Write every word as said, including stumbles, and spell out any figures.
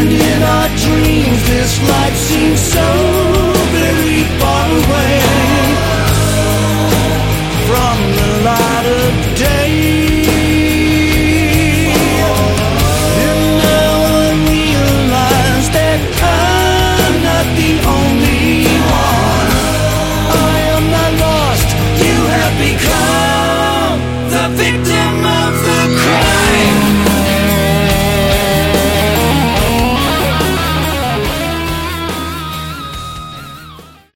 And in our dreams this life seems so very far away from the light of